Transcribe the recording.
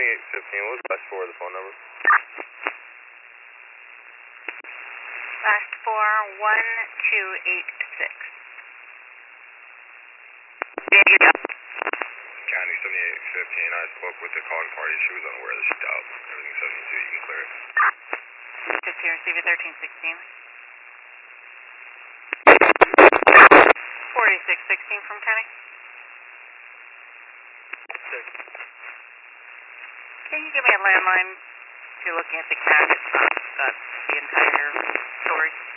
7815, what was last four of the phone number? Last four, 1286. County 7815, I spoke with the calling party. She was unaware that she dialed. Everything's 72, you can clear it. 15, receive it 1316. 4616 from County. Can you give me a landline? If you're looking at the cache, it's not the entire story.